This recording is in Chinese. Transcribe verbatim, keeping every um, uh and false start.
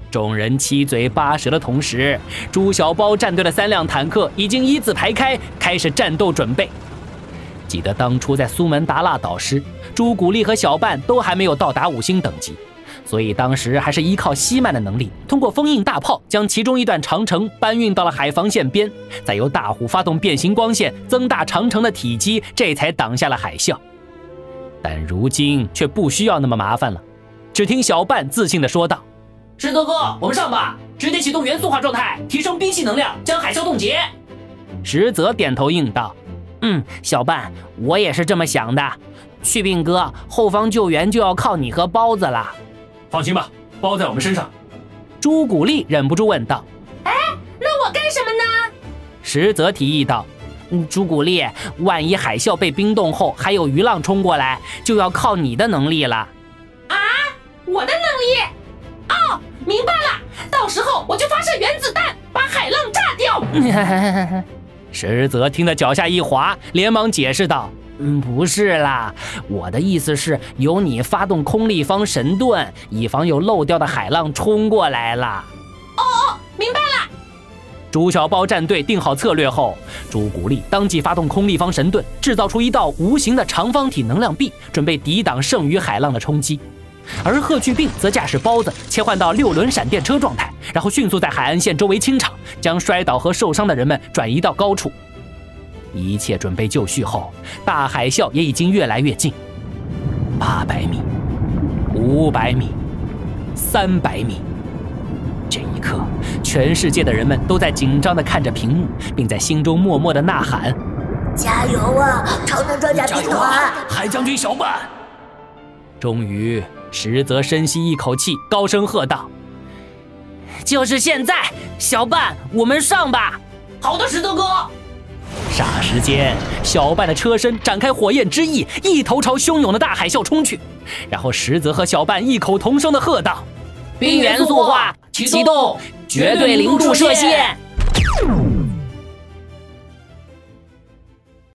众人七嘴八舌的同时，朱小包战队的三辆坦克已经一字排开，开始战斗准备。记得当初在苏门答腊岛时，朱古力和小半都还没有到达五星等级，所以当时还是依靠希曼的能力，通过封印大炮将其中一段长城搬运到了海防线边，再由大虎发动变形光线增大长城的体积，这才挡下了海啸。但如今却不需要那么麻烦了。只听小半自信地说道：“ 石头哥，我们上吧，直接启动元素化状态，提升冰系能量，将海啸冻结。” 石泽点头应道：“ 嗯，小半，我也是这么想的。去病哥，后方救援就要靠你和包子了。” 放心吧，包在我们身上。 朱古力忍不住问道：“ 哎，那我干什么呢？” 石泽提议道：“ 嗯，朱古力，万一海啸被冰冻后还有鱼浪冲过来，就要靠你的能力了。” 啊，我的能力？哦，明白了，到时候我就发射原子弹，把海浪炸掉。 石泽听得脚下一滑，连忙解释道：“ 嗯，不是啦，我的意思是由你发动空立方神盾，以防有漏掉的海浪冲过来啦。” 哦哦，明白了。 朱小包战队定好策略后，朱古力当即发动空立方神盾，制造出一道无形的长方体能量壁，准备抵挡剩余海浪的冲击。而贺去病则驾驶包子切换到六轮闪电车状态，然后迅速在海岸线周围清场，将摔倒和受伤的人们转移到高处。一切准备就绪后，大海啸也已经越来越近。八百米，五百米，三百米。这一刻，全世界的人们都在紧张地看着屏幕，并在心中默默地呐喊：“ 加油啊，超能装甲兵团！ 海将军小半！” 终于，石泽深吸一口气，高声喝道：“ 就是现在，小半，我们上吧！” 好的，石头哥。 霎时间，小半的车身展开火焰之翼，一头朝汹涌的大海啸冲去。然后石泽和小半异口同声地喝道：“ 冰元素化，启动，绝对零度射线！”